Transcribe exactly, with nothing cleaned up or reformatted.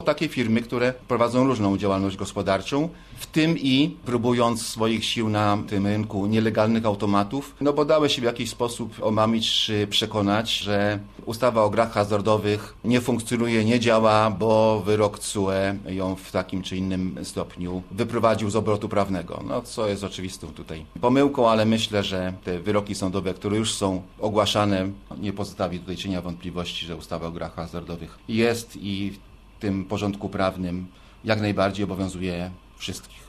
Takie firmy, które prowadzą różną działalność gospodarczą, w tym i próbując swoich sił na tym rynku nielegalnych automatów, no bo dały się w jakiś sposób omamić czy przekonać, że ustawa o grach hazardowych nie funkcjonuje, nie działa, bo wyrok T S U E ją w takim czy innym stopniu wyprowadził z obrotu prawnego. No co jest oczywistą tutaj pomyłką, ale myślę, że te wyroki sądowe, które już są ogłaszane, nie pozostawi tutaj cienia wątpliwości, że ustawa o grach hazardowych jest i w tym porządku prawnym jak najbardziej obowiązuje wszystkich.